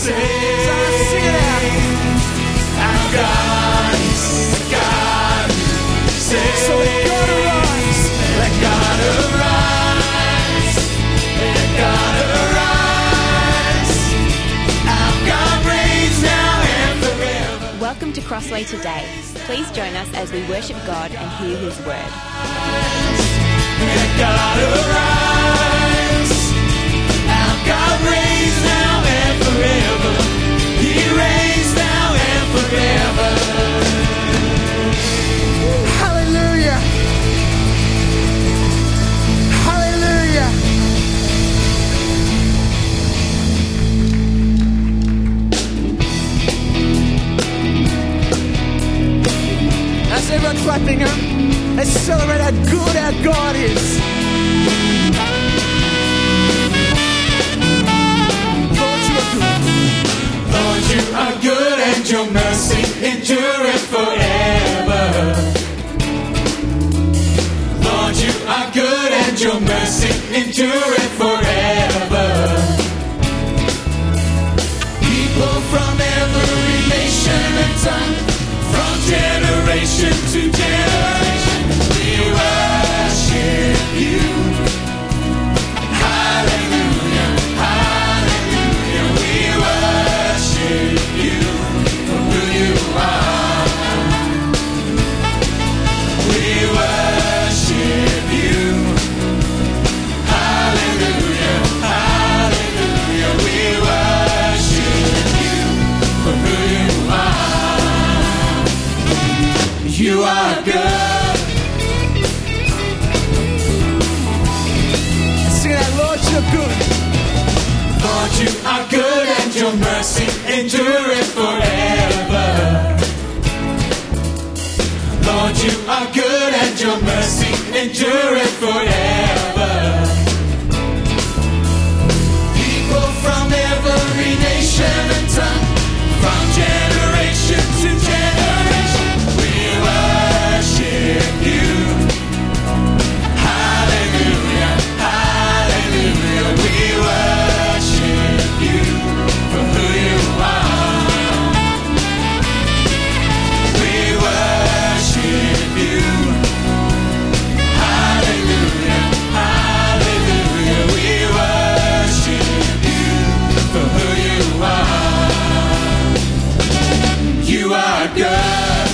Sing it out. Our God is a God who saves. So let God arise. Let God arise. Let God arise. Our God reigns now and forever. Welcome to Crossway Today. Please join us as we worship God and hear His word. Let God arise. Our God reigns now and forever. He reigns now and forever. Hallelujah. Hallelujah. That's everyone clapping, huh? Let's celebrate how good our God is. Lord, you are good and your mercy endureth forever. Lord, you are good and your mercy endureth forever. People from every nation and tongue, from generation to generation, we worship you. Hallelujah, hallelujah, we worship you for who you are. We worship you. Hallelujah, hallelujah, we worship you for who you are. You are good. Sing it out, Lord, you're good. Lord, you are good and your mercy endureth forever. Lord, you are good and your mercy endureth forever. People from every nation and tongue, from generation to generation, we worship you. Hallelujah, hallelujah, we worship you for who you are. We worship you. Hallelujah, hallelujah, we worship you for who you are. You are good.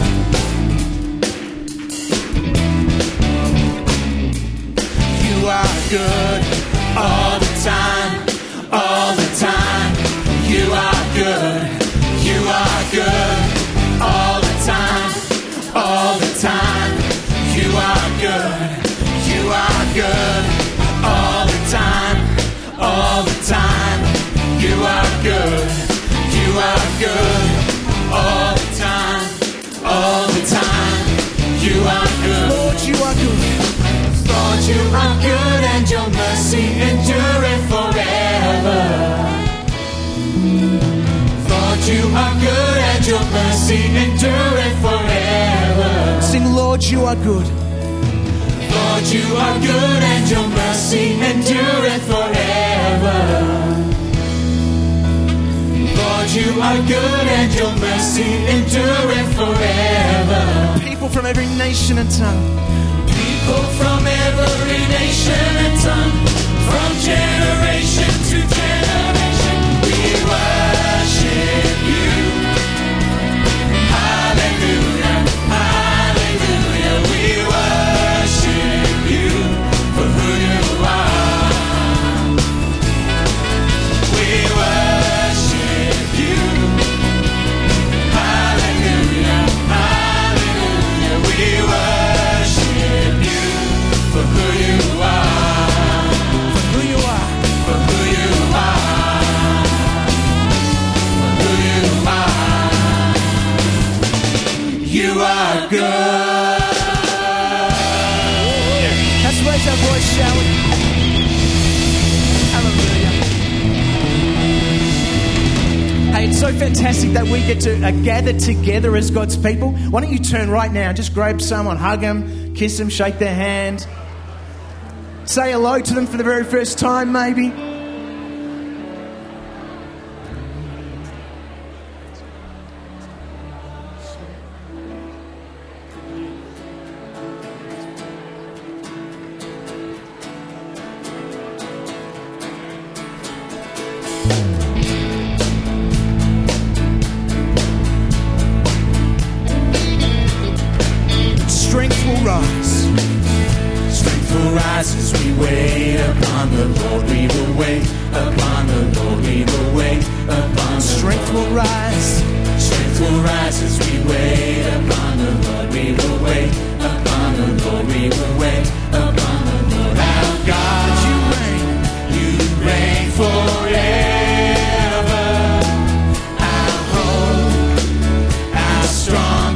You are good all the time, all the time. You are good, you are good all the time, all the time. You are good, you are good all the time, all the time. You are good, you are good all the time, all the time. You are good. Lord, you are good. Lord, you are good and your mercy endureth forever. Lord, you are good and your mercy endureth forever. Sing, Lord, you are good. Lord, you are good and your mercy endureth forever. Lord, you are good and your mercy endureth forever. People from every nation and tongue. People from every nation and tongue, from generation to generation, we worship you. Hallelujah, hallelujah, we worship you for who you are. We worship you. Hallelujah, hallelujah, we worship you for who you are. For who you are. For who you are. For who you are. You are good. Let's raise our voice, shall we? Hallelujah. Hey, it's so fantastic that we get to gather together as God's people. Why don't you turn right now and just grab someone, hug them, kiss them, shake their hand. Say hello to them for the very first time, maybe. Strength will rise. Strength will rise as we wait upon the Lord. We will wait upon the Lord. We will wait upon the Strength Lord. will rise. Strength will rise as we wait upon the Lord. We will wait upon the Lord. We will wait upon the Lord. Our God, You reign. you reign forever. Our hope, our strong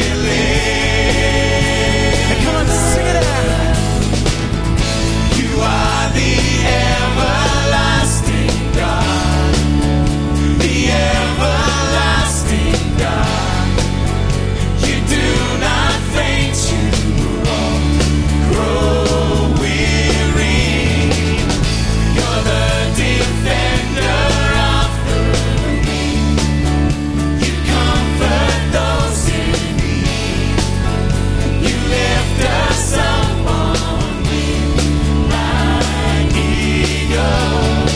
deliverer. Come on, sing it out. You are the everlasting God, the everlasting God. You do not faint, you won't grow weary. You're the defender of the weak. You comfort those in need. You lift us up on wings like eagles.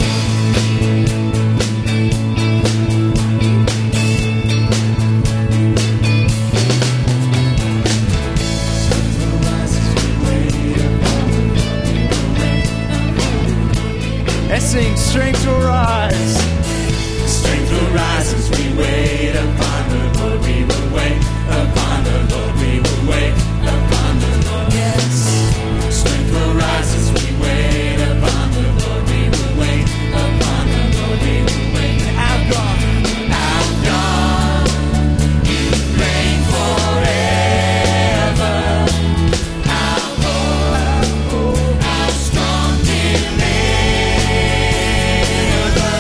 Let's sing. Strength will rise. Strength will rise as we wait upon the Lord. We will wait upon the Lord. We will wait upon the Lord. Yes. Strength will rise as we wait upon the Lord. We will wait upon the Lord. We will wait. Our God. Our God, you reign forever. Our hope, our strong deliverer.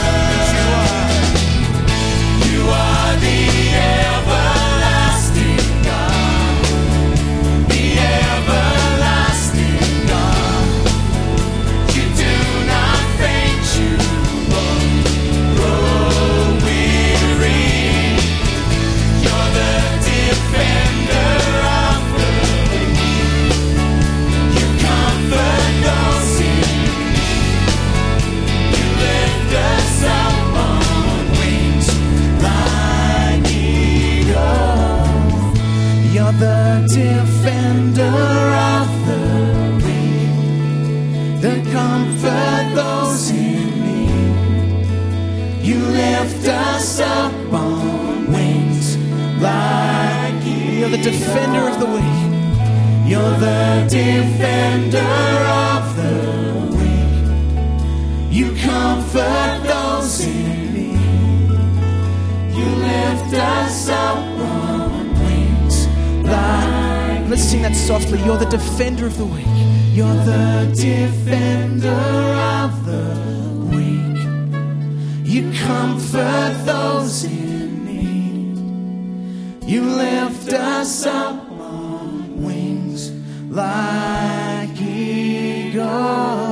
You are the everlasting God, the everlasting God. You do not faint, you won't grow weary. You're the defender of the weak. You comfort those in need. You lift us up on wings like eagles. You're the defender of the weak, the comfort those in need. You lift us up on wings like eagles. You're the defender of the weak. You're the defender of the weak. You comfort those in need. You lift us up on wings like. Let's sing that softly. You're the defender of the weak. You're the defender of the weak. You comfort those in need. You lift us up on wings like eagles.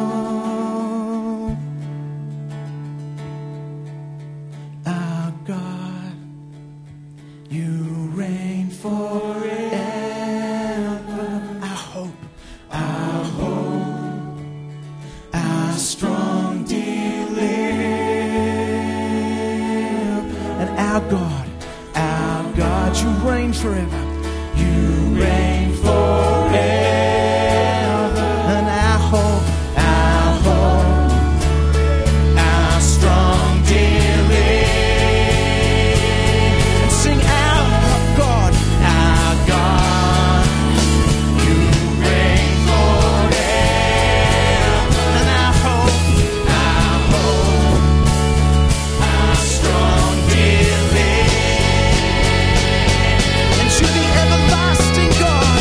Our God, you reign forever. Our hope, our strong deliverer. And our God, you reign forever. You reign forever. And our hope, our strong deliverer. And sing our God, you reign forever. And our hope, our strong deliverer. And to the everlasting God.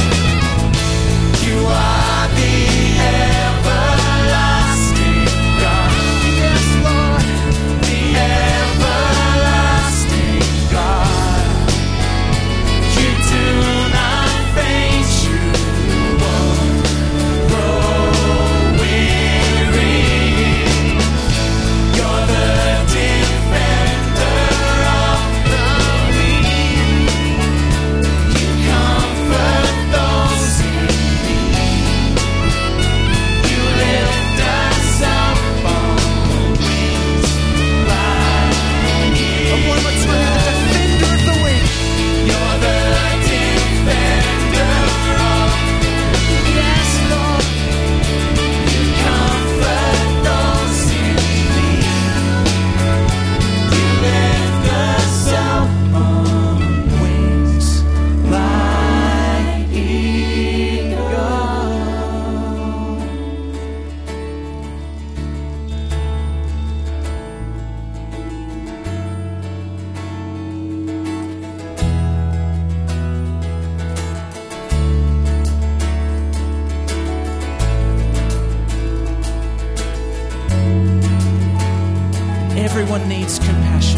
Everyone needs compassion.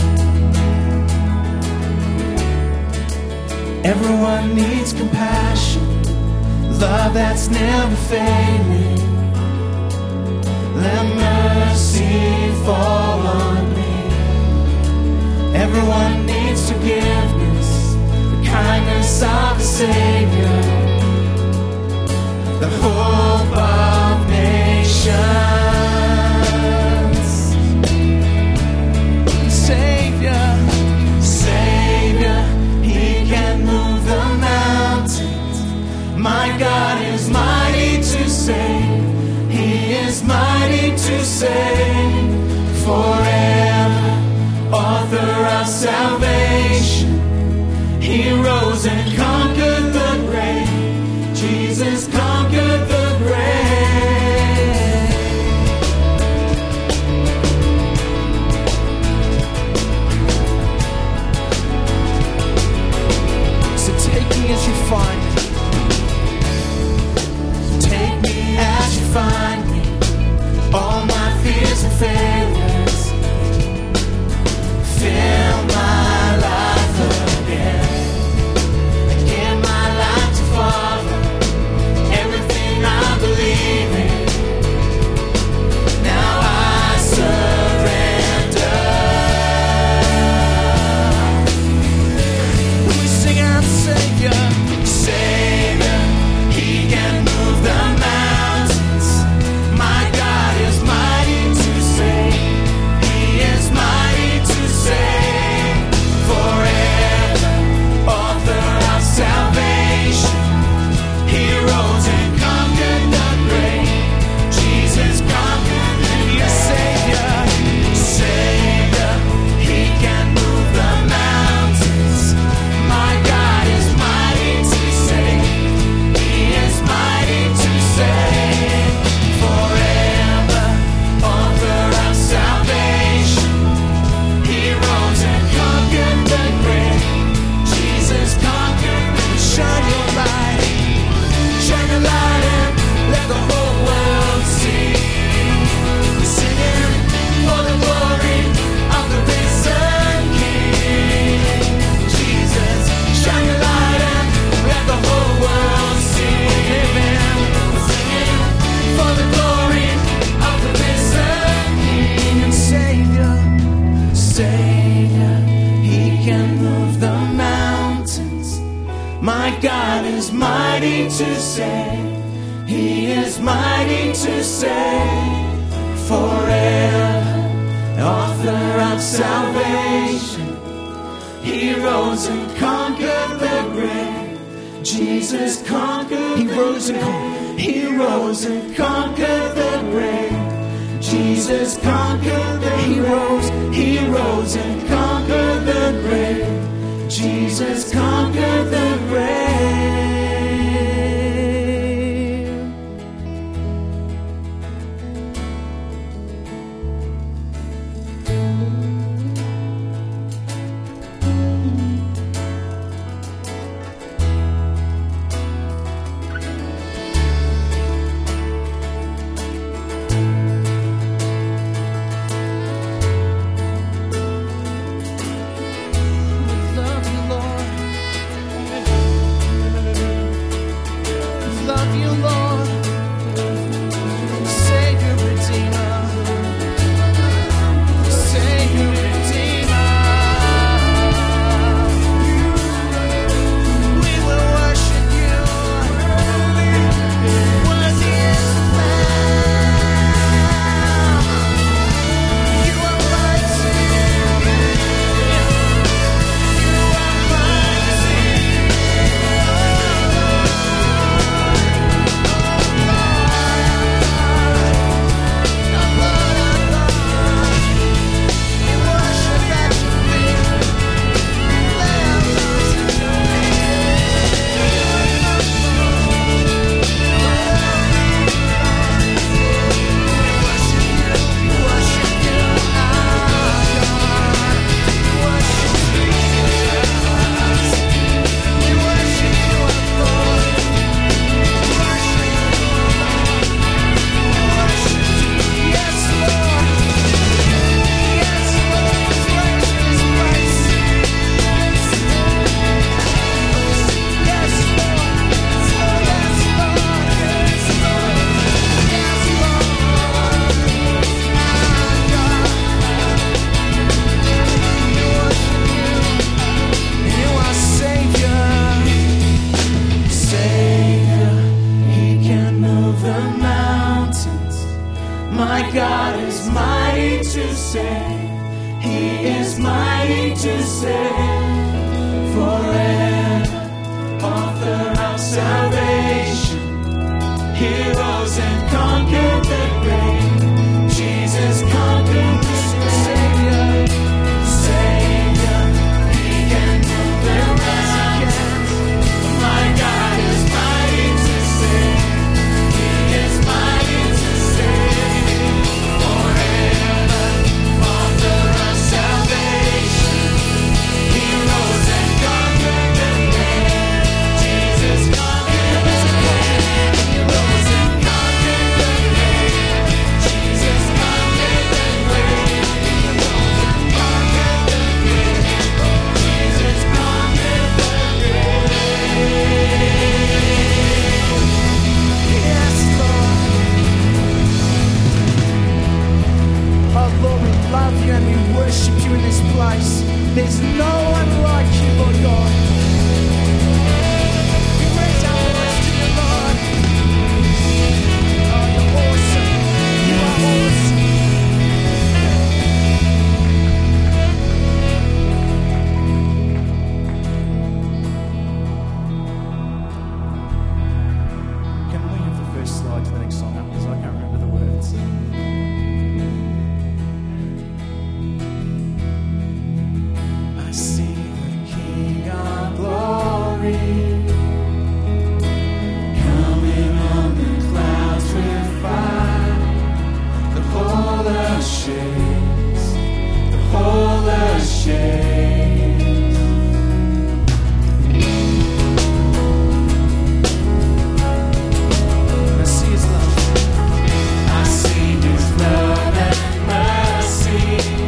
Everyone needs compassion. Love that's never failing. Let mercy fall on me. Everyone needs forgiveness, the kindness of the Savior, the hope of nations. Savior, Savior, He can move the mountains. My God is mighty to save. He is mighty to save. Forever, author of salvation. He rose and conquered the grave. Jesus conquered the grave. So take me as you find me. Take me as you find me. All my fears and failures. Fill my life again. And give my life to follow everything I believe in. Now I surrender. We sing out Savior, Savior. He can move the mountains. My God is mighty to save. He is mighty to save. Forever, author of salvation. He rose and conquered the grave. Jesus conquered the grave. Savior, Savior. He can move the mountains. My God is mighty to save. He is mighty to save. Forever, author of salvation. He rose and conquered the grave. Jesus conquered the grave. Shine your light. Shine your light and let the whole world see. We're singing for the glory of the risen King. Jesus, shine your light and let the whole world see. We're singing for the glory of the risen King and Savior, Savior. He can move the mountains. My God is mighty to save. He is mighty to save. Forever, author of salvation. He rose and conquered the grave. Jesus conquered. He rose and conquered. He rose and conquered the grave. Jesus conquered the grave. He rose and conquered the grave. Jesus conquered the grave. Love you, Lord. to save. He is mighty to save forever. Author of salvation. He rose and conquered the grave. Jesus conquered the Savior. Savior. He can move the mountains. My God is mighty to save. He is mighty to save forever. Author of salvation. He rose and conquered the grave. Jesus conquered the grave. He rose and conquered the grave. Jesus conquered the grave. He rose and conquered the grave. Jesus conquered the grave. Yes, Lord. Oh Lord, we love you and we worship you in this place. There's no one like you, Lord God. We raise our voice to you, Lord. Oh, you're awesome. You are awesome. Can we have the first slide to the next song? Because I can't remember the words. I see the King of Glory coming on the clouds with fire. The whole earth shakes. The whole earth shakes. I see His love. I see His love and mercy.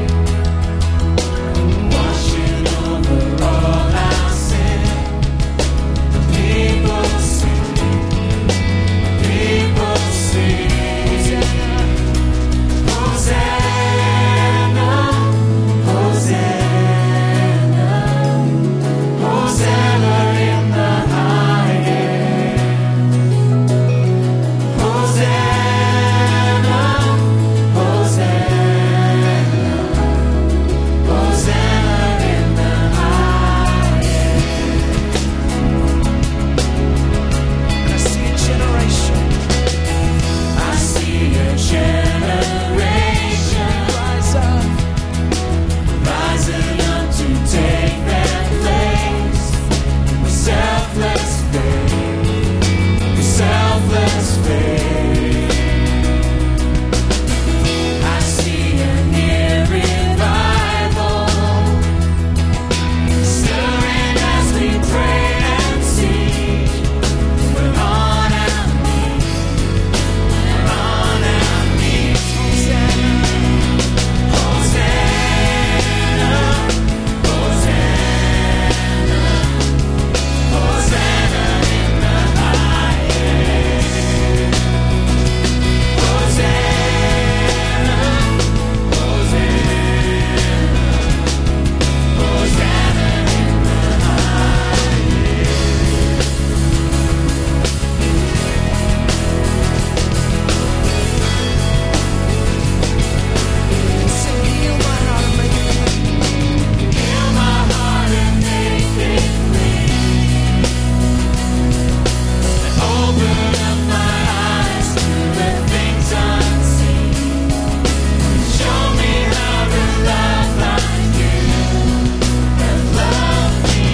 Washing over all our sin. The people sing. The people sing. Hosanna, Hosanna, Hosanna in the highest. Hosanna, Hosanna, Hosanna in the highest. And I see a generation. I see a generation rising up to take their place. The selfless faith, the selfless faith. I see a near revival stirring as we pray and seek. We're on our knees, we're on our knees. Hosanna, Hosanna, Hosanna, Hosanna in the highest. Hosanna, Hosanna, Hosanna in the highest. Sing, heal my heart and make it clean. Heal my heart and make it clean. And open up my eyes to the things unseen. Show me how to love like you have loved me.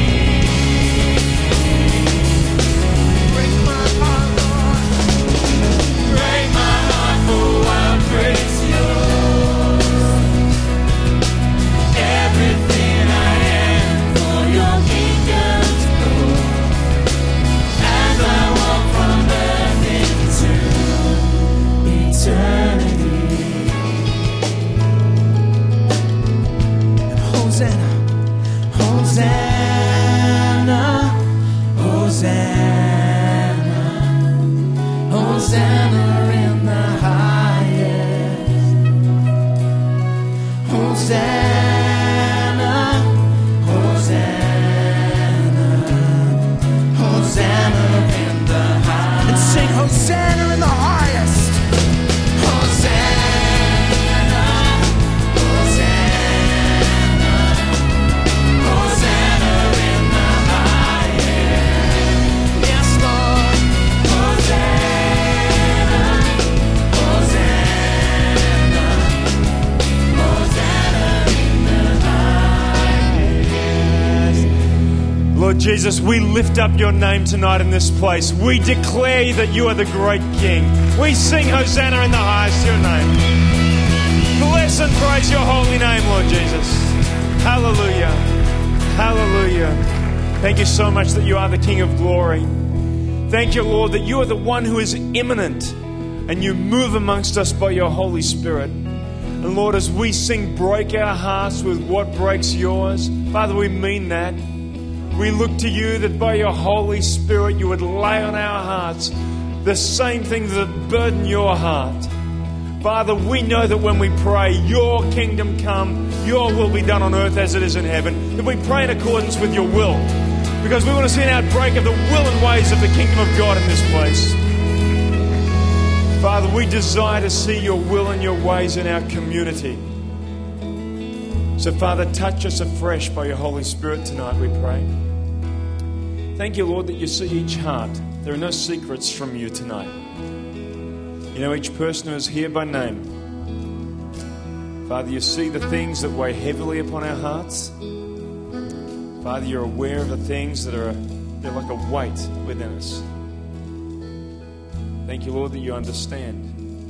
Break my heart, Lord. Break my heart for what breaks yours. Everything I am for your kingdom's glory. As I walk from earth into eternity. Hosanna, Hosanna, Hosanna, Hosanna in the highest. Hosanna, Hosanna, Hosanna in the highest. And sing Hosanna in the highest. Hosanna, Lord Jesus, we lift up your name tonight in this place. We declare that you are the great King. We sing Hosanna in the highest to your name. Bless and praise your holy name, Lord Jesus. Hallelujah. Hallelujah. Thank you so much that you are the King of glory. Thank you, Lord, that you are the one who is immanent and you move amongst us by your Holy Spirit. And Lord, as we sing, break our hearts with what breaks yours, Father, we mean that. We look to you that by your Holy Spirit you would lay on our hearts the same things that burden your heart. Father, we know that when we pray, your kingdom come, your will be done on earth as it is in heaven, that we pray in accordance with your will, because we want to see an outbreak of the will and ways of the kingdom of God in this place. Father, we desire to see your will and your ways in our community. So, Father, touch us afresh by your Holy Spirit tonight, we pray. Thank you, Lord, that you see each heart. There are no secrets from you tonight. You know each person who is here by name. Father, you see the things that weigh heavily upon our hearts. Father, you're aware of the things that they're like a weight within us. Thank you, Lord, that you understand.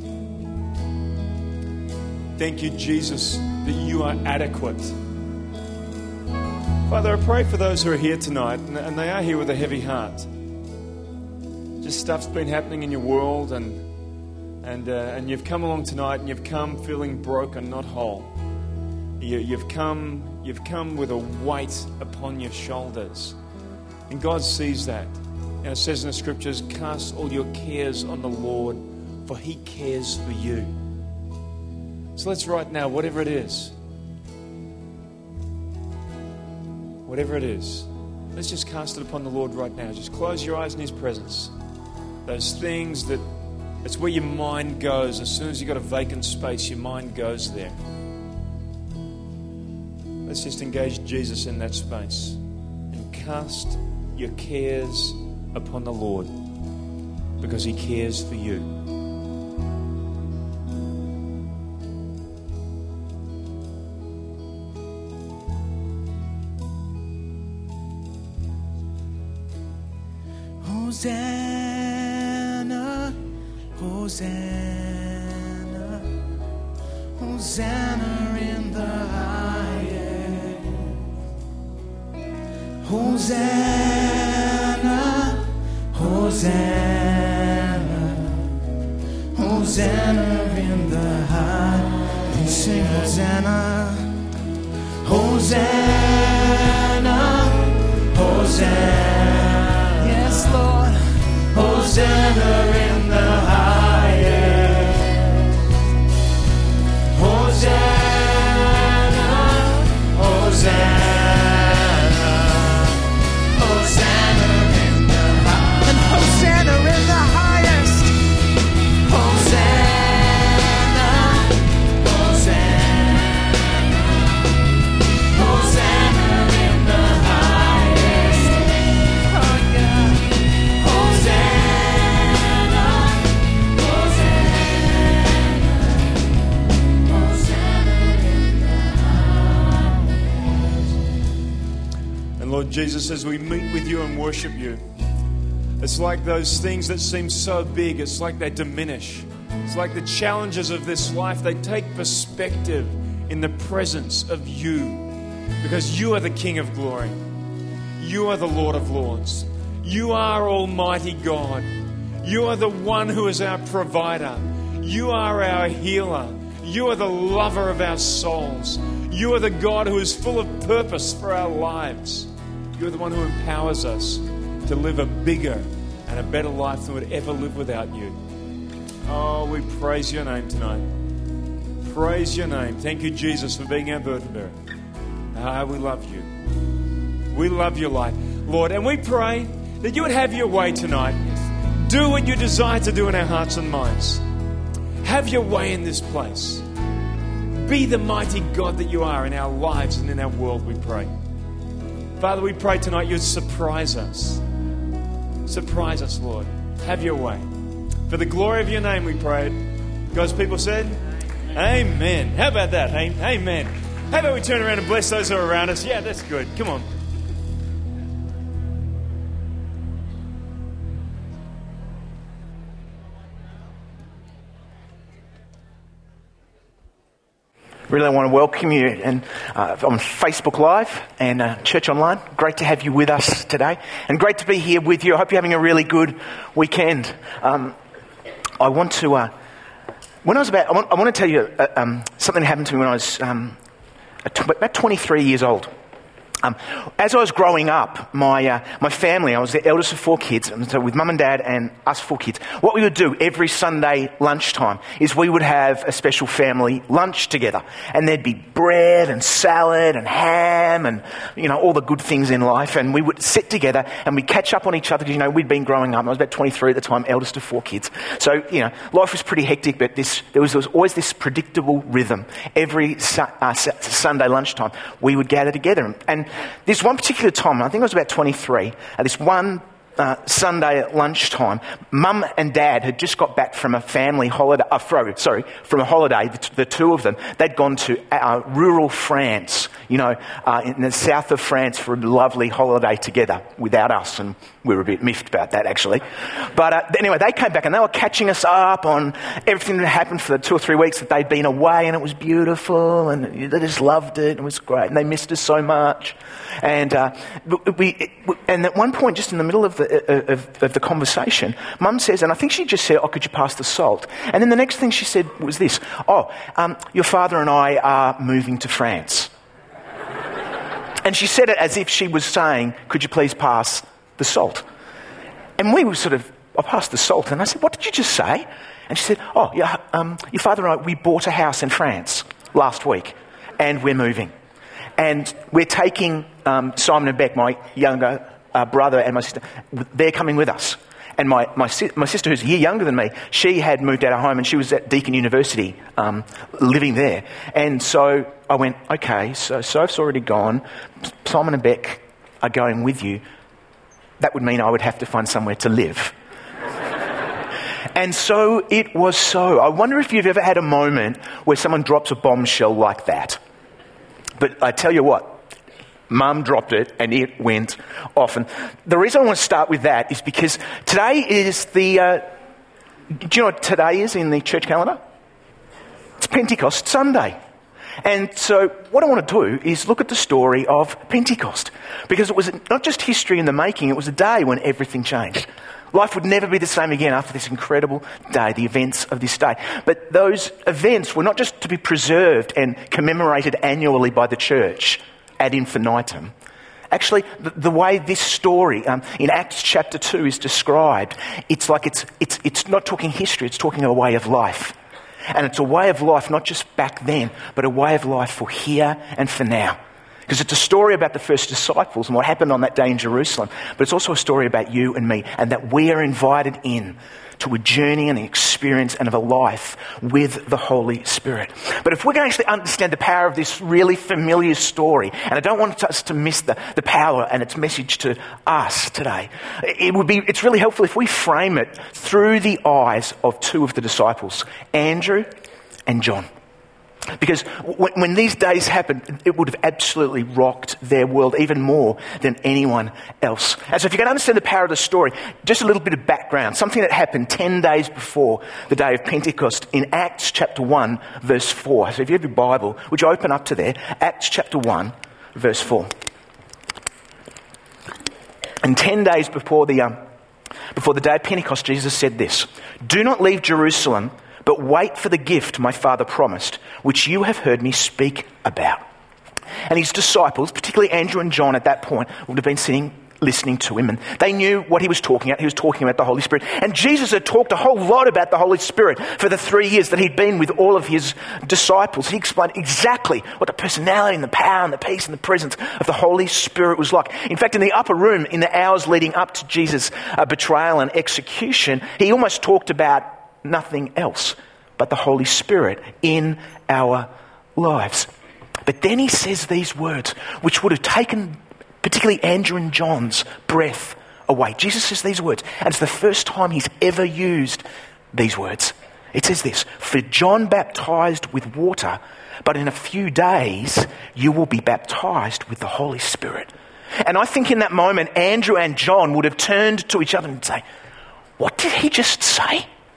Thank you, Jesus, that you are adequate. Father, I pray for those who are here tonight, and they are here with a heavy heart. Just stuff's been happening in your world, and you've come along tonight, and you've come feeling broken, not whole. You've come with a weight upon your shoulders, and God sees that. And it says in the scriptures, cast all your cares on the Lord, for he cares for you. So let's right now, whatever it is, let's just cast it upon the Lord right now. Just close your eyes in his presence. Those things it's where your mind goes. As soon as you've got a vacant space, your mind goes there. Let's just engage Jesus in that space and cast your cares upon the Lord, because he cares for you. Hosanna, Hosanna, Hosanna in the highest. Hosanna, Hosanna, Hosanna in the highest. We sing Hosanna, Hosanna, Hosanna. Yes, Lord. Hosanna in the highest. Hosanna, Hosanna, Hosanna in the highest. And Hosanna in the highest. Hosanna, Hosanna, Hosanna in the highest. Oh yeah. Hosanna, Hosanna, Hosanna in the highest. And Lord Jesus, as we meet with you and worship you, it's like those things that seem so big, it's like they diminish. It's like the challenges of this life, they take perspective in the presence of you, because you are the King of glory. You are the Lord of lords. You are Almighty God. You are the one who is our provider. You are our healer. You are the lover of our souls. You are the God who is full of purpose for our lives. You are the one who empowers us to live a bigger and a better life than we'd ever live without you. Oh, we praise your name tonight. Praise your name. Thank you, Jesus, for being our burden bearer. We love you. We love your light, Lord. And we pray that you would have your way tonight. Do what you desire to do in our hearts and minds. Have your way in this place. Be the mighty God that you are in our lives and in our world, we pray. Father, we pray tonight you'd surprise us. Surprise us, Lord. Have your way. For the glory of your name, we pray. God's people said, Amen. How about that? Amen. How about we turn around and bless those who are around us? Yeah, that's good. Come on. Really want to welcome you and on Facebook Live and Church Online. Great to have you with us today, and great to be here with you. I hope you're having a really good weekend. I want to tell you something that happened to me when I was about 23 years old. As I was growing up, my family, I was the eldest of 4 kids, so with mum and dad and us 4 kids, what we would do every Sunday lunchtime is we would have a special family lunch together. And there'd be bread and salad and ham and, all the good things in life. And we would sit together and we'd catch up on each other because, we'd been growing up. I was about 23 at the time, eldest of 4 kids. So, life was pretty hectic, but there was always this predictable rhythm. Every Sunday lunchtime, we would gather together. And this one particular time, I think I was about 23, at this one Sunday at lunchtime, Mum and Dad had just got back from a family holiday, from a holiday, the two of them. They'd gone to rural France, in the south of France for a lovely holiday together without us, and we were a bit miffed about that, actually. But anyway, they came back and they were catching us up on everything that happened for the 2 or 3 weeks that they'd been away, and it was beautiful, and they just loved it, and it was great, and they missed us so much. And at one point, just in the middle of the conversation, Mum says, and I think she just said, could you pass the salt? And then the next thing she said was this, your father and I are moving to France. And she said it as if she was saying, could you please pass the salt? And we were I passed the salt, and I said, what did you just say? And she said, your father and I, we bought a house in France last week, and we're moving. And we're taking Simon and Beck, my younger brother and my sister, they're coming with us. And my sister, who's a year younger than me, she had moved out of home and she was at Deakin University living there. And so I went, okay, so Soph's already gone. Simon and Beck are going with you. That would mean I would have to find somewhere to live. And so it was so. I wonder if you've ever had a moment where someone drops a bombshell like that. But I tell you what, Mum dropped it and it went off. And the reason I want to start with that is because today is do you know what today is in the church calendar? It's Pentecost Sunday. And so what I want to do is look at the story of Pentecost. Because it was not just history in the making, it was a day when everything changed. Life would never be the same again after this incredible day, the events of this day. But those events were not just to be preserved and commemorated annually by the church ad infinitum. Actually, the way this story in Acts chapter 2 is described, it's like it's not talking history, it's talking a way of life. And it's a way of life not just back then, but a way of life for here and for now. Because it's a story about the first disciples and what happened on that day in Jerusalem. But it's also a story about you and me, and that we are invited in to a journey and an experience and of a life with the Holy Spirit. But if we're going to actually understand the power of this really familiar story, and I don't want us to miss the power and its message to us today, it's really helpful if we frame it through the eyes of 2 of the disciples, Andrew and John. Because when these days happened, it would have absolutely rocked their world even more than anyone else. And so if you can understand the power of the story, just a little bit of background, something that happened 10 days before the day of Pentecost in Acts chapter 1, verse 4. So if you have your Bible, would you open up to there? Acts chapter 1, verse 4. And 10 days before the day of Pentecost, Jesus said this, "Do not leave Jerusalem, but wait for the gift my Father promised, which you have heard me speak about." And his disciples, particularly Andrew and John at that point, would have been sitting listening to him, and they knew what he was talking about. He was talking about the Holy Spirit. And Jesus had talked a whole lot about the Holy Spirit for the 3 years that he'd been with all of his disciples. He explained exactly what the personality and the power and the peace and the presence of the Holy Spirit was like. In fact, in the upper room, in the hours leading up to Jesus' betrayal and execution, he almost talked about nothing else but the Holy Spirit in our lives. But then he says these words, which would have taken particularly Andrew and John's breath away. Jesus says these words, and it's the first time he's ever used these words. It says this, "For John baptized with water, but in a few days you will be baptized with the Holy Spirit." And I think in that moment, Andrew and John would have turned to each other and say, "What did he just say?"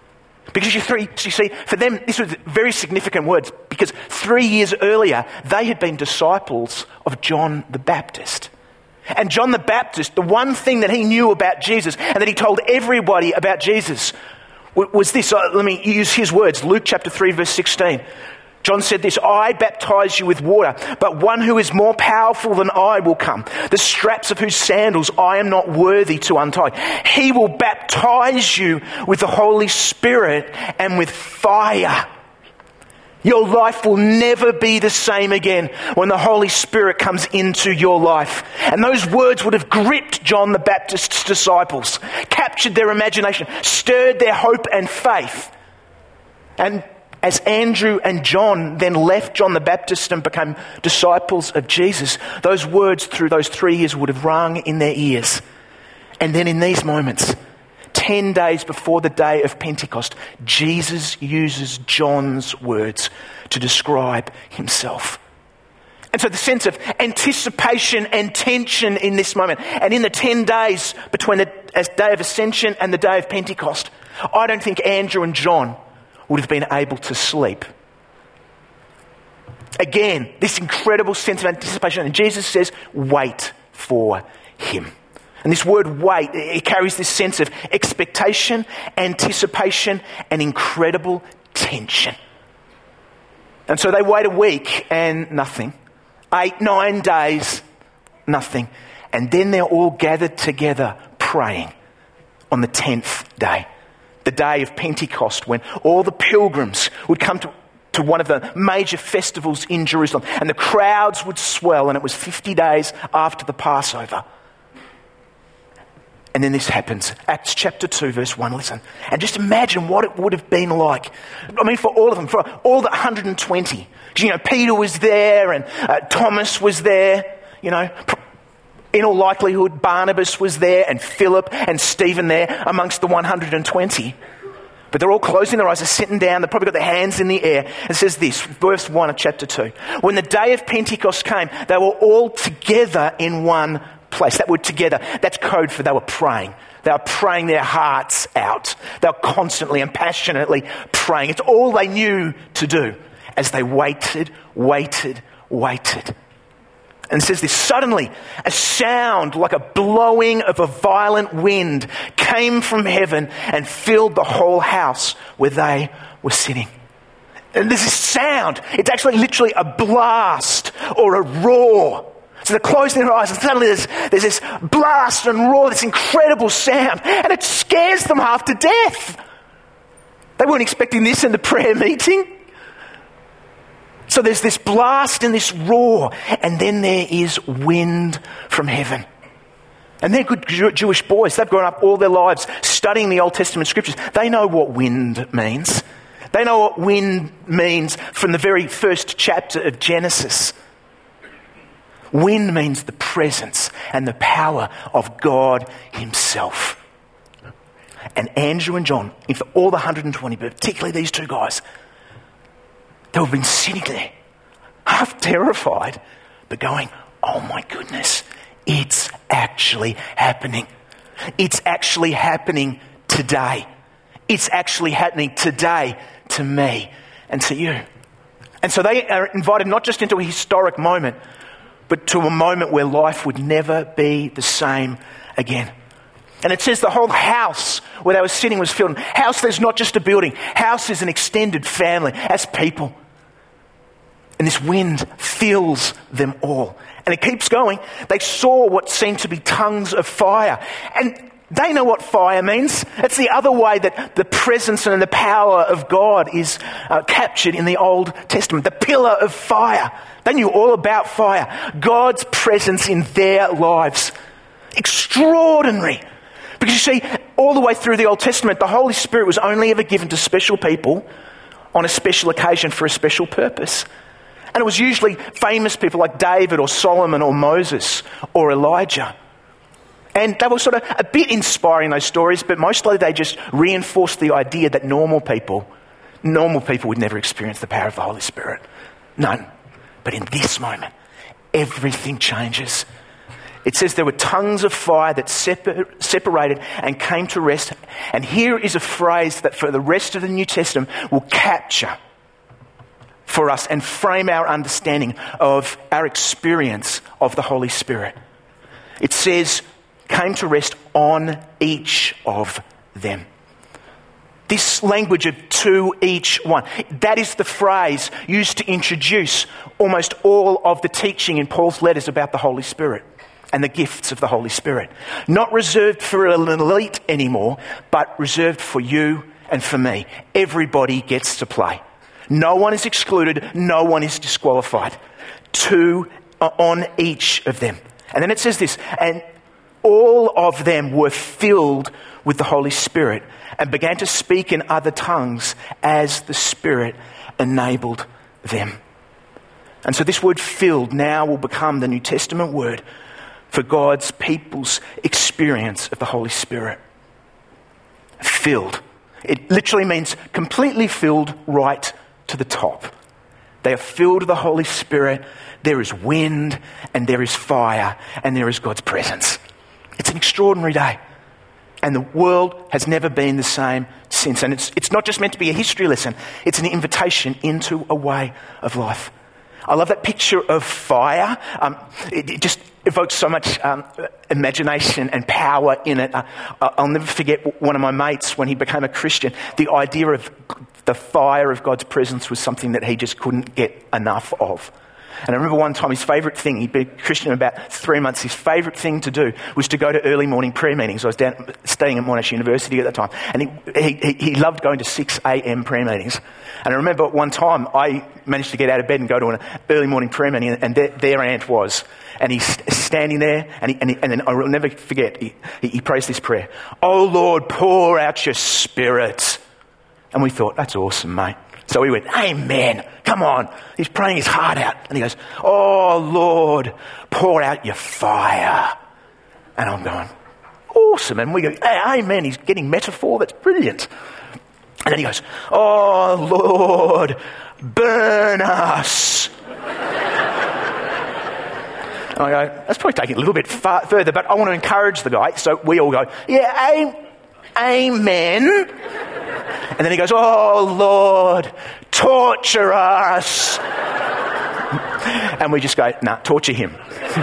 Because you see, for them, this was very significant words, because 3 years earlier, they had been disciples of John the Baptist. And John the Baptist, the one thing that he knew about Jesus and that he told everybody about Jesus was this. Let me use his words, Luke chapter 3, verse 16. John said this, "I baptize you with water, but one who is more powerful than I will come, the straps of whose sandals I am not worthy to untie. He will baptize you with the Holy Spirit and with fire." Your life will never be the same again when the Holy Spirit comes into your life. And those words would have gripped John the Baptist's disciples, captured their imagination, stirred their hope and faith. And as Andrew and John then left John the Baptist and became disciples of Jesus, those words through those 3 years would have rung in their ears. And then in these moments, 10 days before the day of Pentecost, Jesus uses John's words to describe himself. And so the sense of anticipation and tension in this moment, and in the 10 days between the day of Ascension and the day of Pentecost, I don't think Andrew and John would have been able to sleep. Again, this incredible sense of anticipation. And Jesus says, wait for him. And this word wait, it carries this sense of expectation, anticipation, and incredible tension. And so they wait a week and nothing. 8, 9 days, nothing. And then they're all gathered together praying on the 10th day. The day of Pentecost, when all the pilgrims would come to one of the major festivals in Jerusalem, and the crowds would swell, and it was 50 days after the Passover. And then this happens. Acts chapter 2, verse 1, listen. And just imagine what it would have been like. I mean, for all of them, for all the 120. Because, Peter was there, and Thomas was there, in all likelihood, Barnabas was there, and Philip and Stephen there amongst the 120. But they're all closing their eyes, they're sitting down, they've probably got their hands in the air. It says this, verse 1 of chapter 2. When the day of Pentecost came, they were all together in one place. That word together, that's code for they were praying. They were praying their hearts out. They were constantly and passionately praying. It's all they knew to do as they waited. And it says this, suddenly a sound like a blowing of a violent wind came from heaven and filled the whole house where they were sitting. And there's this sound. It's actually literally a blast or a roar. So they're closing their eyes and suddenly there's this blast and roar, this incredible sound. And it scares them half to death. They weren't expecting this in the prayer meeting. So there's this blast and this roar, and then there is wind from heaven. And they're good Jewish boys. They've grown up all their lives studying the Old Testament scriptures. They know what wind means. They know what wind means from the very first chapter of Genesis. Wind means the presence and the power of God himself. And Andrew and John, for all the 120, but particularly these two guys, they've been sitting there, half terrified, but going, oh my goodness, it's actually happening. It's actually happening today. It's actually happening today to me and to you. And so they are invited not just into a historic moment, but to a moment where life would never be the same again. And it says the whole house where they were sitting was filled. House is not just a building. House is an extended family as people. And this wind fills them all. And it keeps going. They saw what seemed to be tongues of fire. And they know what fire means. It's the other way that the presence and the power of God is captured in the Old Testament. The pillar of fire. They knew all about fire. God's presence in their lives. Extraordinary. Because you see, all the way through the Old Testament, the Holy Spirit was only ever given to special people on a special occasion for a special purpose. And it was usually famous people like David or Solomon or Moses or Elijah. And they were sort of a bit inspiring, those stories, but mostly they just reinforced the idea that normal people would never experience the power of the Holy Spirit. None. But in this moment, everything changes. It says there were tongues of fire that separated and came to rest. And here is a phrase that for the rest of the New Testament will capture for us and frame our understanding of our experience of the Holy Spirit. It says, came to rest on each of them. This language of to each one, that is the phrase used to introduce almost all of the teaching in Paul's letters about the Holy Spirit and the gifts of the Holy Spirit. Not reserved for an elite anymore, but reserved for you and for me. Everybody gets to play. No one is excluded, no one is disqualified. On each of them. And then it says this, and all of them were filled with the Holy Spirit and began to speak in other tongues as the Spirit enabled them. And so this word filled now will become the New Testament word for God's people's experience of the Holy Spirit. Filled. It literally means completely filled right to the top. They are filled with the Holy Spirit. There is wind and there is fire and there is God's presence. It's an extraordinary day. And the world has never been the same since. And it's not just meant to be a history lesson. It's an invitation into a way of life. I love that picture of fire. It just evokes so much imagination and power in it. I'll never forget one of my mates when he became a Christian. The idea of the fire of God's presence was something that he just couldn't get enough of. And I remember one time his favourite thing, he'd been a Christian about 3 months, his favourite thing to do was to go to early morning prayer meetings. I was studying at Monash University at that time, and he loved going to 6 a.m. prayer meetings. And I remember one time I managed to get out of bed and go to an early morning prayer meeting, and there Ant was. And he's standing there, and then I will never forget, he prays this prayer, "Oh Lord, pour out your Spirit." And we thought, that's awesome, mate. So we went, amen, come on. He's praying his heart out. And he goes, "Oh Lord, pour out your fire." And I'm going, awesome. And we go, hey, amen. He's getting metaphor. That's brilliant. And then he goes, "Oh Lord, burn us." And I go, that's probably taking it a little bit further, but I want to encourage the guy. So we all go, yeah, amen. And then he goes, "Oh Lord, torture us." And we just go, nah, torture him.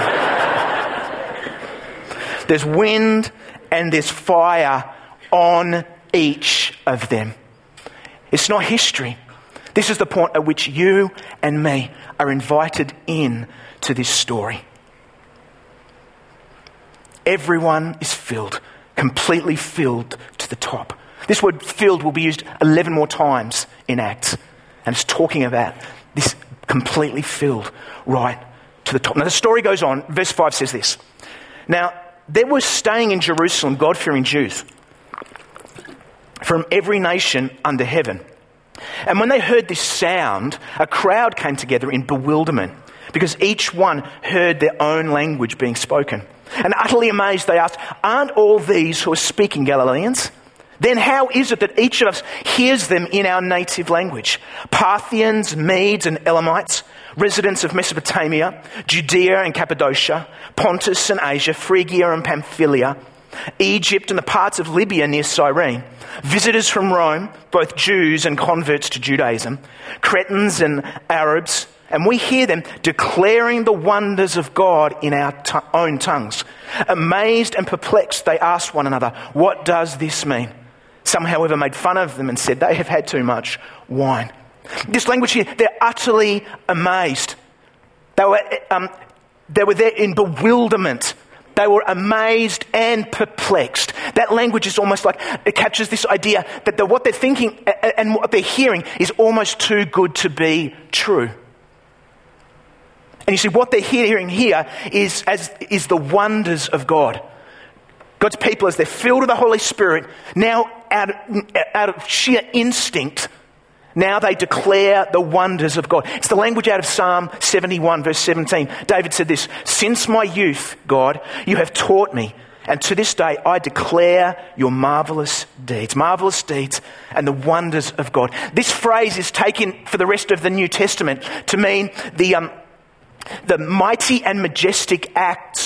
There's wind and there's fire on each of them. It's not history. This is the point at which you and me are invited in to this story. Everyone is filled, completely filled to the top. This word filled will be used 11 more times in Acts. And it's talking about this completely filled right to the top. Now the story goes on. Verse 5 says this. Now there were staying in Jerusalem God-fearing Jews from every nation under heaven. And when they heard this sound, a crowd came together in bewilderment because each one heard their own language being spoken. And utterly amazed they asked, "Aren't all these who are speaking Galileans? Then how is it that each of us hears them in our native language? Parthians, Medes and Elamites, residents of Mesopotamia, Judea and Cappadocia, Pontus and Asia, Phrygia and Pamphylia, Egypt and the parts of Libya near Cyrene, visitors from Rome, both Jews and converts to Judaism, Cretans and Arabs, and we hear them declaring the wonders of God in our own tongues. Amazed and perplexed, they asked one another, what does this mean? Some, however, made fun of them and said, they have had too much wine. This language here, they're utterly amazed. They were there in bewilderment. They were amazed and perplexed. That language is almost like, it captures this idea that what they're thinking and what they're hearing is almost too good to be true. And you see, what they're hearing here is the wonders of God. God's people, as they're filled with the Holy Spirit, now out of sheer instinct, now they declare the wonders of God. It's the language out of Psalm 71, verse 17. David said this, "Since my youth, God, you have taught me, and to this day I declare your marvelous deeds and the wonders of God." This phrase is taken for the rest of the New Testament to mean the mighty and majestic acts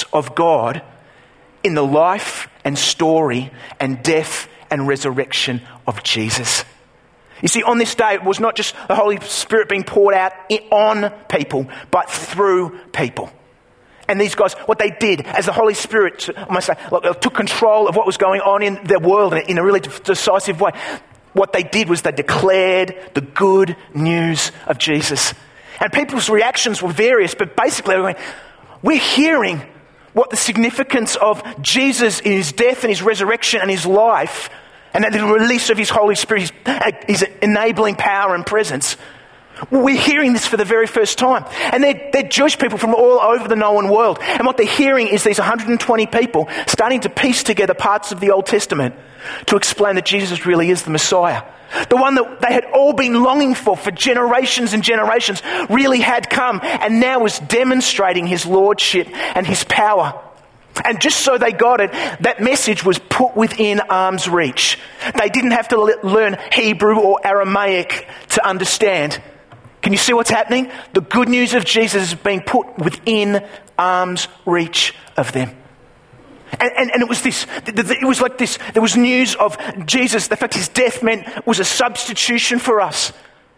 of God in the life and story and death and resurrection of Jesus. You see, on this day, it was not just the Holy Spirit being poured out on people, but through people. And these guys, what they did as the Holy Spirit, I must say, took control of what was going on in their world in a really decisive way. What they did was they declared the good news of Jesus. And people's reactions were various, but basically we're hearing what the significance of Jesus in his death and his resurrection and his life, and then the release of his Holy Spirit, his enabling power and presence. We're hearing this for the very first time. And they're Jewish people from all over the known world. And what they're hearing is these 120 people starting to piece together parts of the Old Testament to explain that Jesus really is the Messiah. The one that they had all been longing for generations and generations really had come and now was demonstrating his lordship and his power. And just so they got it, that message was put within arm's reach. They didn't have to learn Hebrew or Aramaic to understand. Can you see what's happening? The good news of Jesus is being put within arm's reach of them. And it was this, it was like this, there was news of Jesus, the fact his death was a substitution for us.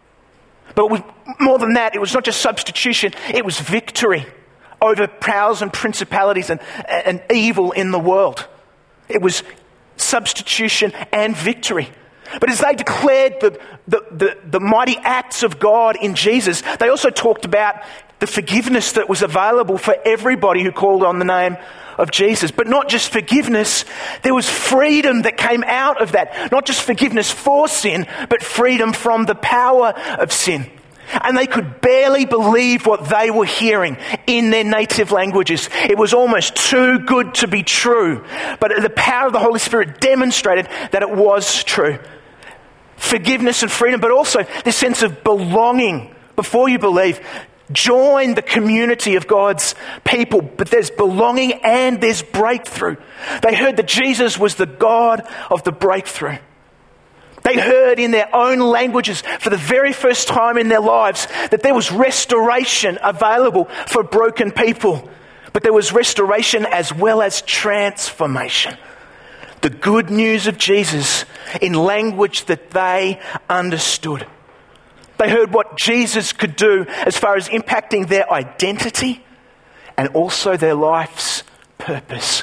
But it was more than that, it was not just substitution, it was victory over powers and principalities and evil in the world. It was substitution and victory. But as they declared the mighty acts of God in Jesus, they also talked about the forgiveness that was available for everybody who called on the name of Jesus. But not just forgiveness, there was freedom that came out of that. Not just forgiveness for sin, but freedom from the power of sin. And they could barely believe what they were hearing in their native languages. It was almost too good to be true. But the power of the Holy Spirit demonstrated that it was true. Forgiveness and freedom, but also this sense of belonging. Before you believe, join the community of God's people. But there's belonging and there's breakthrough. They heard that Jesus was the God of the breakthrough. They heard in their own languages for the very first time in their lives that there was restoration available for broken people. But there was restoration as well as transformation. The good news of Jesus in language that they understood. They heard what Jesus could do as far as impacting their identity and also their life's purpose.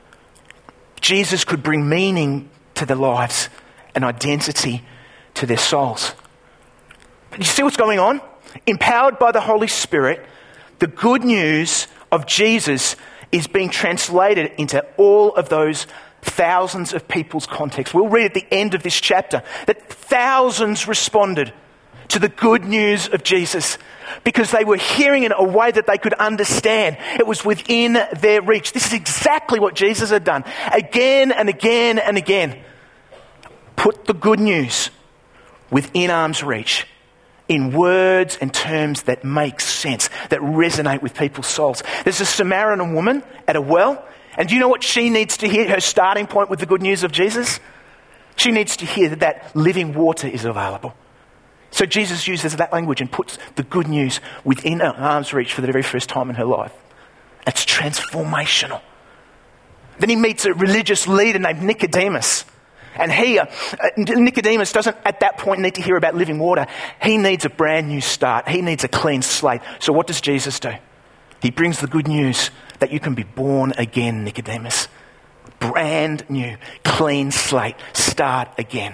Jesus could bring meaning to their lives and identity to their souls. But you see what's going on? Empowered by the Holy Spirit, the good news of Jesus is being translated into all of those thousands of people's contexts. We'll read at the end of this chapter that thousands responded to the good news of Jesus because they were hearing it in a way that they could understand. It was within their reach. This is exactly what Jesus had done again and again and again. Put the good news within arm's reach in words and terms that make sense, that resonate with people's souls. There's a Samaritan woman at a well, and do you know what she needs to hear? Her starting point with the good news of Jesus? She needs to hear that living water is available. So Jesus uses that language and puts the good news within her arm's reach for the very first time in her life. It's transformational. Then he meets a religious leader named Nicodemus. And Nicodemus doesn't at that point need to hear about living water. He needs a brand new start. He needs a clean slate. So what does Jesus do? He brings the good news that you can be born again, Nicodemus. Brand new, clean slate. Start again.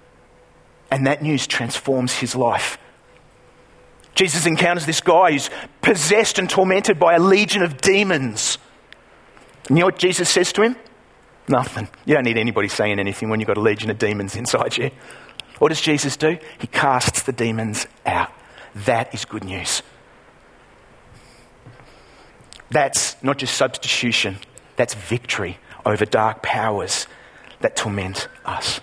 And that news transforms his life. Jesus encounters this guy who's possessed and tormented by a legion of demons. And you know what Jesus says to him? Nothing. You don't need anybody saying anything when you've got a legion of demons inside you. What does Jesus do? He casts the demons out. That is good news. That's not just substitution. That's victory over dark powers that torment us.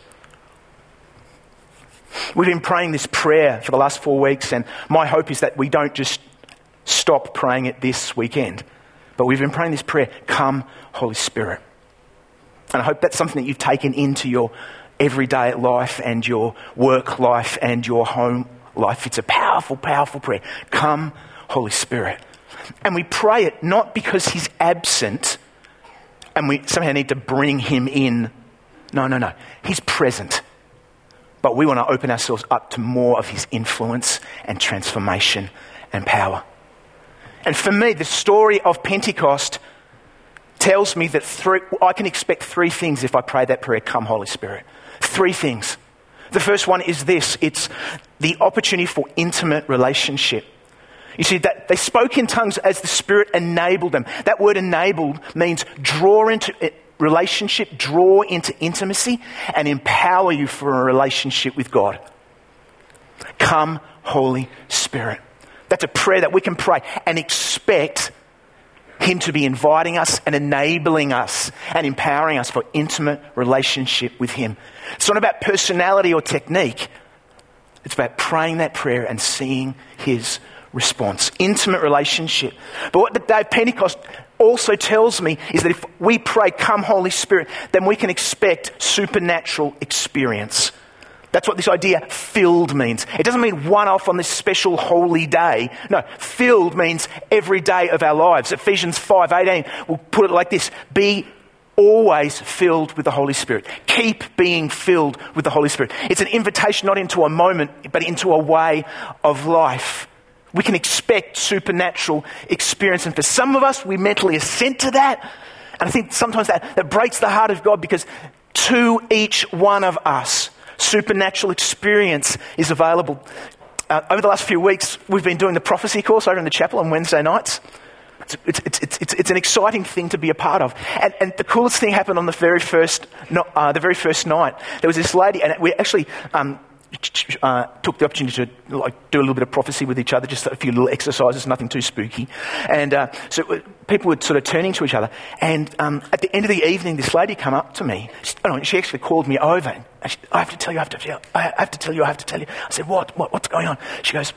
We've been praying this prayer for the last 4 weeks, and my hope is that we don't just stop praying it this weekend, but we've been praying this prayer, come Holy Spirit. And I hope that's something that you've taken into your everyday life and your work life and your home life. It's a powerful, powerful prayer. Come, Holy Spirit. And we pray it not because he's absent and we somehow need to bring him in. No. He's present. But we want to open ourselves up to more of his influence and transformation and power. And for me, the story of Pentecost tells me that I can expect three things if I pray that prayer, come Holy Spirit. Three things. The first one is this. It's the opportunity for intimate relationship. You see, that they spoke in tongues as the Spirit enabled them. That word enabled means draw into relationship, draw into intimacy, and empower you for a relationship with God. Come, Holy Spirit. That's a prayer that we can pray and expect him to be inviting us and enabling us and empowering us for intimate relationship with him. It's not about personality or technique. It's about praying that prayer and seeing his response. Intimate relationship. But what the day of Pentecost also tells me is that if we pray, come Holy Spirit, then we can expect supernatural experience. That's what this idea filled means. It doesn't mean one off on this special holy day. No, filled means every day of our lives. Ephesians 5:18 will put it like this: be always filled with the Holy Spirit. Keep being filled with the Holy Spirit. It's an invitation not into a moment, but into a way of life. We can expect supernatural experience. And for some of us, we mentally assent to that. And I think sometimes that breaks the heart of God, because to each one of us, supernatural experience is available. Over the last few weeks, we've been doing the prophecy course over in the chapel on Wednesday nights. It's an exciting thing to be a part of. And the coolest thing happened on the very first night. There was this lady, and we actually took the opportunity to do a little bit of prophecy with each other, just a few little exercises, nothing too spooky. And so people were sort of turning to each other. And at the end of the evening, this lady came up to me. She actually called me over. And I have to tell you. I said, what's going on? She goes,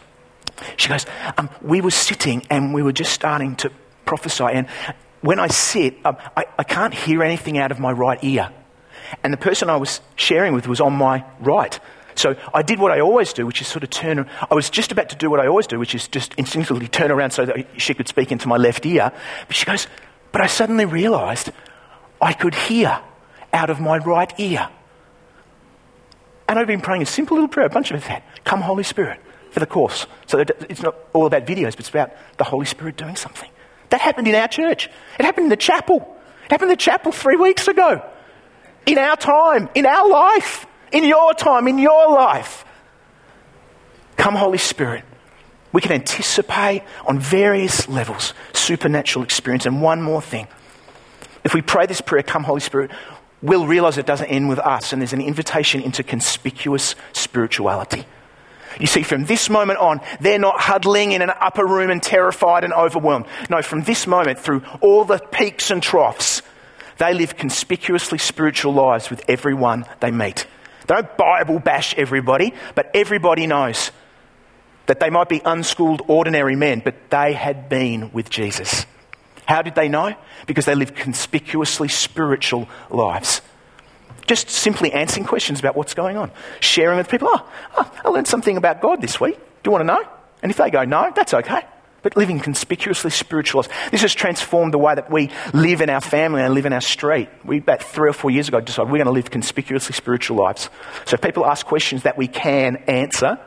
we were sitting and we were just starting to prophesy. And when I sit, I can't hear anything out of my right ear. And the person I was sharing with was on my right. So I did what I always do, which is sort of turn. I was just about to do what I always do, which is just instinctively turn around so that she could speak into my left ear. But she goes, but I suddenly realised I could hear out of my right ear. And I've been praying a simple little prayer, a bunch of that. Come, Holy Spirit, for the course. So it's not all about videos, but it's about the Holy Spirit doing something. That happened in our church. It happened in the chapel. It happened in the chapel 3 weeks ago. In our time, in our life. In your time, in your life. Come, Holy Spirit. We can anticipate on various levels supernatural experience. And one more thing. If we pray this prayer, come, Holy Spirit, we'll realise it doesn't end with us. And there's an invitation into conspicuous spirituality. You see, from this moment on, they're not huddling in an upper room and terrified and overwhelmed. No, from this moment, through all the peaks and troughs, they live conspicuously spiritual lives with everyone they meet. They don't Bible bash everybody, but everybody knows that they might be unschooled, ordinary men, but they had been with Jesus. How did they know? Because they lived conspicuously spiritual lives. Just simply answering questions about what's going on. Sharing with people, I learned something about God this week. Do you want to know? And if they go, no, that's okay. But living conspicuously spiritual lives. This has transformed the way that we live in our family and live in our street. We, about 3 or 4 years ago, decided we're going to live conspicuously spiritual lives. So if people ask questions that we can answer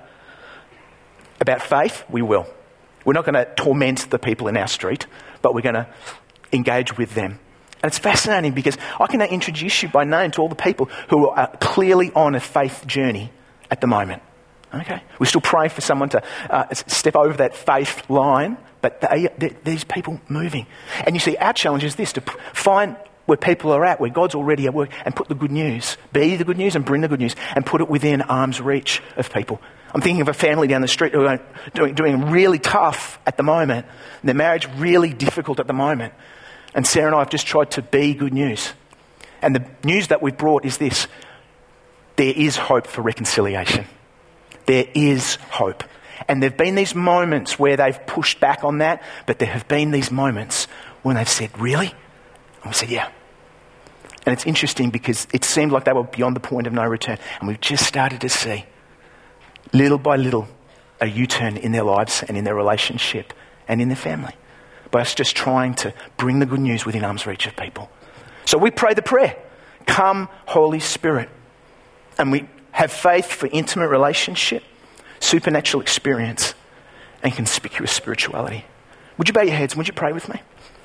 about faith, we will. We're not going to torment the people in our street, but we're going to engage with them. And it's fascinating because I can now introduce you by name to all the people who are clearly on a faith journey at the moment. Okay, we're still praying for someone to step over that faith line, but these people moving. And you see, our challenge is this, to find where people are at, where God's already at work, and put the good news, be the good news and bring the good news, and put it within arm's reach of people. I'm thinking of a family down the street who are doing really tough at the moment, and their marriage really difficult at the moment. And Sarah and I have just tried to be good news. And the news that we've brought is this: there is hope for reconciliation. There is hope. And there have been these moments where they've pushed back on that, but there have been these moments when they've said, really? And we said, yeah. And it's interesting because it seemed like they were beyond the point of no return. And we've just started to see, little by little, a U-turn in their lives and in their relationship and in their family. by us just trying to bring the good news within arm's reach of people. So we pray the prayer, come Holy Spirit. And we have faith for intimate relationship, supernatural experience, and conspicuous spirituality. Would you bow your heads and would you pray with me?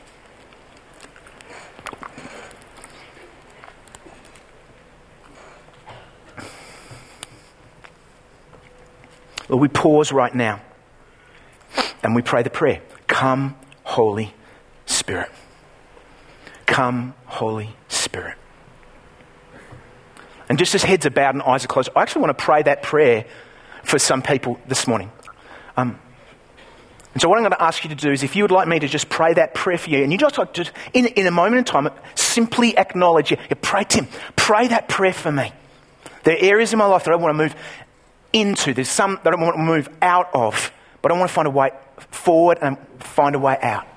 Lord, we pause right now and we pray the prayer. Come, Holy Spirit. Come, Holy Spirit. And just as heads are bowed and eyes are closed, I actually want to pray that prayer for some people this morning. And so what I'm going to ask you to do is, if you would like me to just pray that prayer for you, and you just like to, in a moment in time, simply acknowledge, pray, Tim, pray that prayer for me. There are areas in my life that I want to move into. There's some that I want to move out of, but I want to find a way forward and find a way out.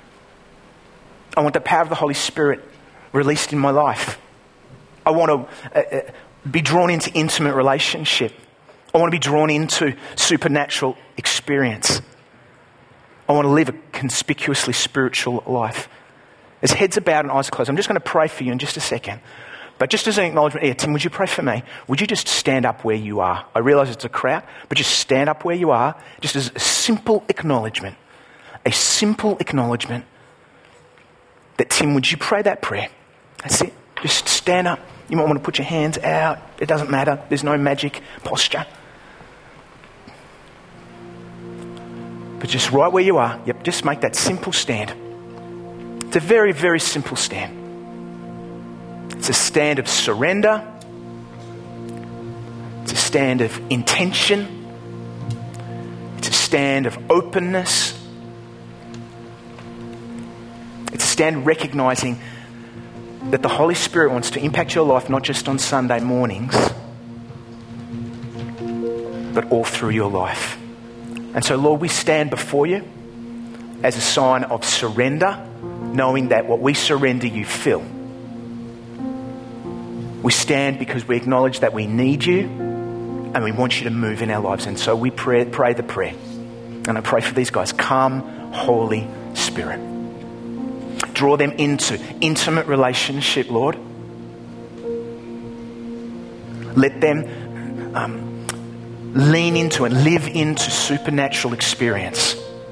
I want the power of the Holy Spirit released in my life. I want to be drawn into intimate relationship. I want to be drawn into supernatural experience. I want to live a conspicuously spiritual life. As heads are bowed and eyes are closed, I'm just going to pray for you in just a second. But just as an acknowledgement, Tim, would you pray for me? Would you just stand up where you are? I realise it's a crowd, but just stand up where you are, just as a simple acknowledgement. A simple acknowledgement that, Tim, would you pray that prayer? That's it. Just stand up. You might want to put your hands out. It doesn't matter. There's no magic posture. But just right where you are, just make that simple stand. It's a very, very simple stand. It's a stand of surrender. It's a stand of intention. It's a stand of openness. It's a stand recognizing that the Holy Spirit wants to impact your life not just on Sunday mornings, but all through your life. And so, Lord, we stand before you as a sign of surrender, knowing that what we surrender, you fill. We stand because we acknowledge that we need you and we want you to move in our lives. And so we pray the prayer. And I pray for these guys. Come, Holy Spirit. Draw them into intimate relationship, Lord. Let them lean into and live into supernatural experience.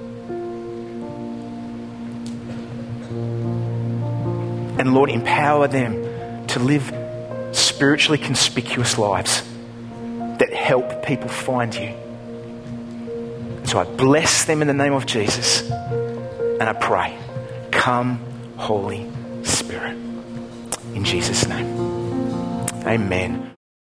And Lord, empower them to live spiritually conspicuous lives that help people find you. And so I bless them in the name of Jesus. And I pray, come, Holy Spirit. In Jesus' name. Amen.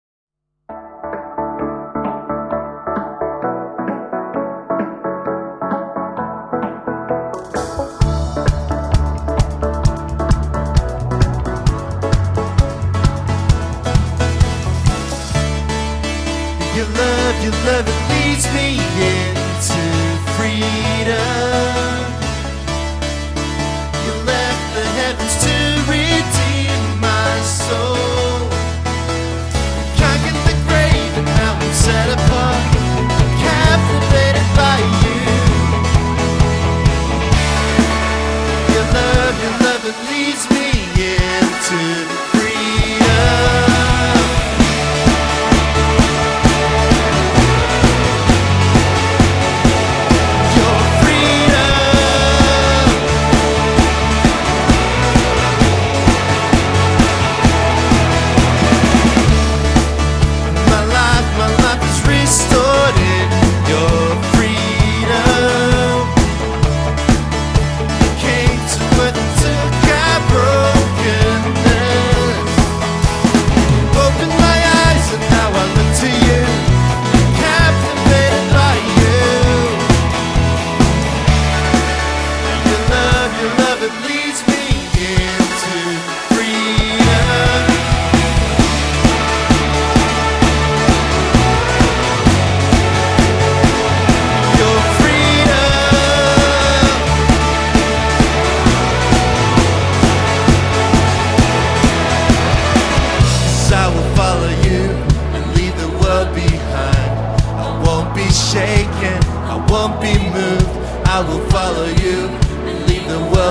Your love, it leads me into freedom. You left the heavens to redeem my soul. Conquered the grave and now I'm set apart, captivated by you. Your love, it leads me into freedom. Came to earth and took our broken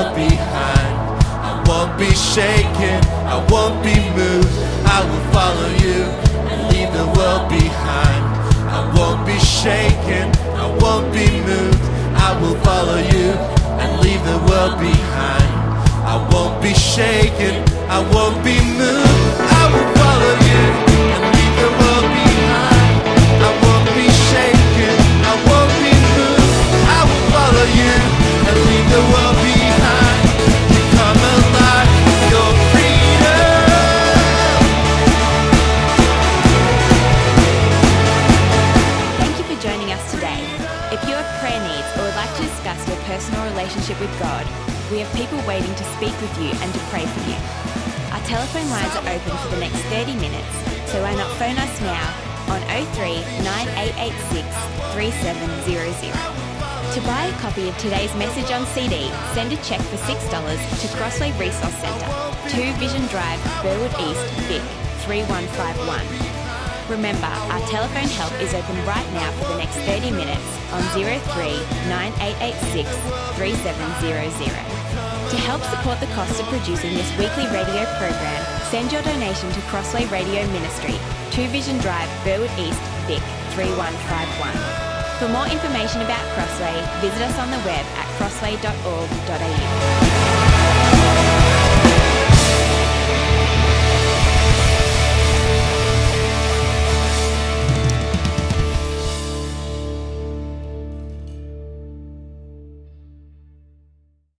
world behind. I won't be shaken, I won't be moved. I will follow you and leave the world behind. I won't be shaken, I won't be moved. I will follow you and leave the world behind. I won't be shaken, I won't be moved. I will follow you and leave the world behind. I won't be shaken, I won't be moved. I will follow you and leave the world behind. To come alive, your freedom. Thank you for joining us today. If you have prayer needs or would like to discuss your personal relationship with God, we have people waiting to speak with you and to pray for you. Our telephone lines are open for the next 30 minutes, so why not phone us now on 03 9886 3700. To buy a copy of today's message on CD, send a cheque for $6 to Crossley Resource Centre, 2 Vision Drive, Burwood East, Vic, 3151. Remember, our telephone help is open right now for the next 30 minutes on 03 9886 3700. To help support the cost of producing this weekly radio program, send your donation to Crossley Radio Ministry, 2 Vision Drive, Burwood East, Vic, 3151. For more information about Crossley, visit us on the web at crossley.org.au.